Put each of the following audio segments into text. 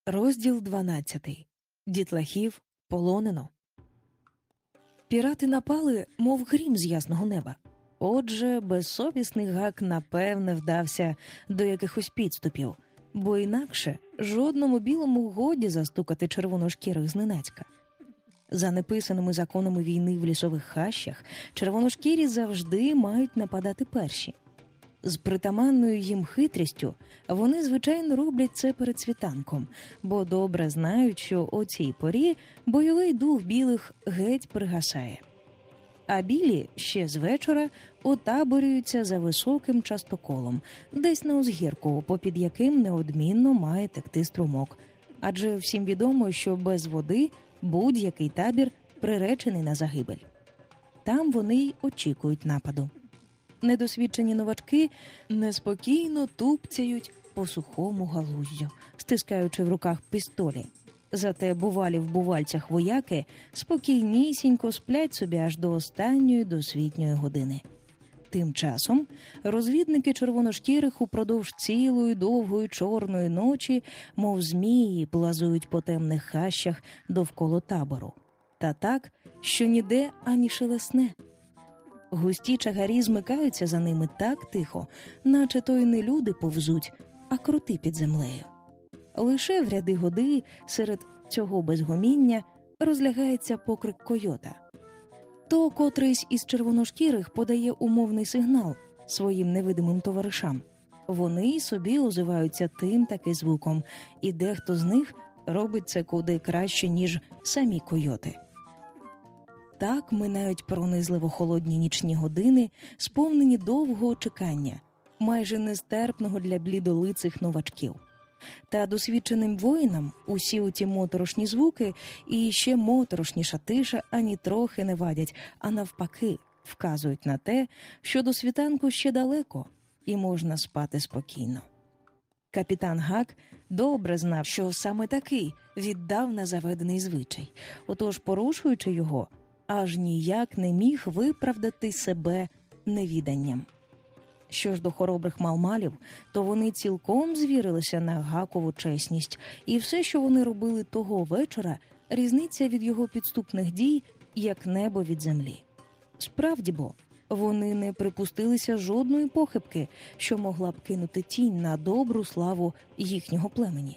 Розділ 12. Дітлахів полонено. Пірати напали, мов грім з ясного неба. Отже, безсовісний Гак напевне вдався до якихось підступів, бо інакше жодному білому годі застукати червоношкірих зненацька. За неписаними законами війни в лісових хащах червоношкірі завжди мають нападати перші. З притаманною їм хитрістю вони, звичайно, роблять це перед світанком, бо добре знають, що о цій порі бойовий дух білих геть пригасає. А білі ще з вечора отаборюються за високим частоколом, десь на узгірку, попід яким неодмінно має текти струмок. Адже всім відомо, що без води будь-який табір приречений на загибель. Там вони й очікують нападу. Недосвідчені новачки неспокійно тупцяють по сухому галуздю, стискаючи в руках пістолі. Зате бувалі в бувальцях вояки спокійнісінько сплять собі аж до останньої досвітньої години. Тим часом розвідники червоношкірих упродовж цілої довгої чорної ночі, мов змії, плазують по темних хащах довкола табору. Та так, що ніде ані шелесне. Густі чагарі змикаються за ними так тихо, наче то й не люди повзуть, а кроти під землею. Лише в ряди годи серед цього безгоміння розлягається покрик койота. То котрийсь із червоношкірих подає умовний сигнал своїм невидимим товаришам. Вони й собі озиваються тим таки звуком, і дехто з них робить це куди краще, ніж самі койоти. Так минають пронизливо холодні нічні години, сповнені довгого чекання, майже нестерпного для блідолицих новачків. Та досвідченим воїнам усі оті моторошні звуки і ще моторошніша тиша ані трохи не вадять, а навпаки вказують на те, що до світанку ще далеко і можна спати спокійно. Капітан Гак добре знав, що саме такий віддавна заведений звичай, отож, порушуючи його, аж ніяк не міг виправдати себе невіданням. Що ж до хоробрих малмалів, то вони цілком звірилися на Гакову чесність, і все, що вони робили того вечора, різниця від його підступних дій, як небо від землі. Справді бо, вони не припустилися жодної похибки, що могла б кинути тінь на добру славу їхнього племені.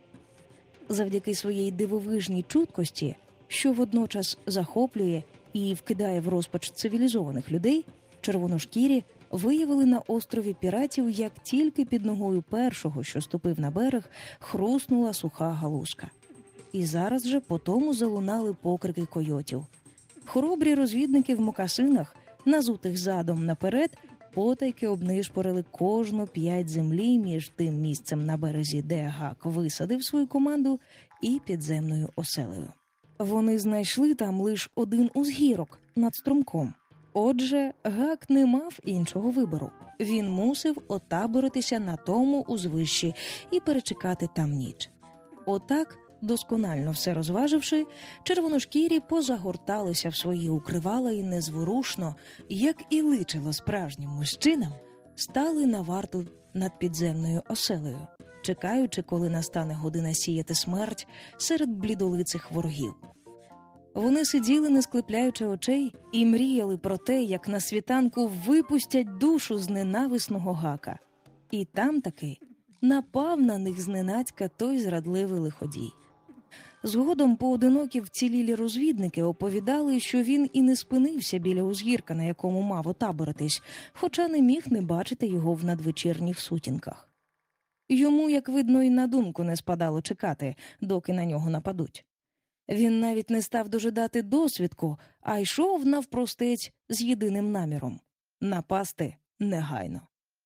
Завдяки своїй дивовижній чуткості, що водночас захоплює і вкидає в розпач цивілізованих людей, червоношкірі виявили на острові піратів, як тільки під ногою першого, що ступив на берег, хруснула суха галузка. І зараз же по тому залунали покрики койотів. Хоробрі розвідники в мокасинах, назутих задом наперед, потайки обнишпорили кожну п'ять землі між тим місцем на березі, де Гак висадив свою команду, і підземною оселею. Вони знайшли там лише один узгірок над струмком. Отже, Гак не мав іншого вибору. Він мусив отаборитися на тому узвищі і перечекати там ніч. Отак, досконально все розваживши, червоношкірі позагорталися в свої укривала і незворушно, як і личило справжнім мужчинам, стали на варту над підземною оселею, чекаючи, коли настане година сіяти смерть серед блідолицих ворогів. Вони сиділи, не склепляючи очей, і мріяли про те, як на світанку випустять душу з ненависного Гака. І там таки напав на них зненацька той зрадливий лиходій. Згодом поодинокі вцілілі розвідники оповідали, що він і не спинився біля узгірка, на якому мав отаборитись, хоча не міг не бачити його в надвечірніх сутінках. Йому, як видно, і на думку не спадало чекати, доки на нього нападуть. Він навіть не став дожидати досвідку, а йшов навпростець з єдиним наміром – напасти негайно.